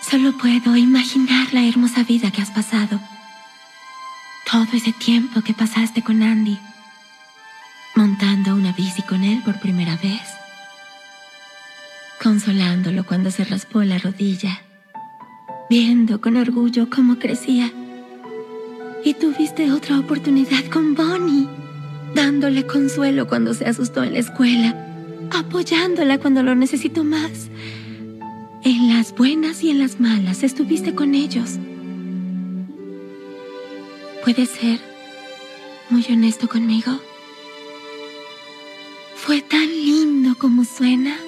Solo puedo imaginar la hermosa vida que has pasado. Todo ese tiempo que pasaste con Andy, montando una bici con él por primera vez, consolándolo cuando se raspó la rodilla, viendo con orgullo cómo crecía. Y tuviste otra oportunidad con Bonnie, dándole consuelo cuando se asustó en la escuela, apoyándola cuando lo necesitó más. En las buenas y en las malas estuviste con ellos. ¿Puedes ser muy honesto conmigo? ¿Fue tan lindo como suena?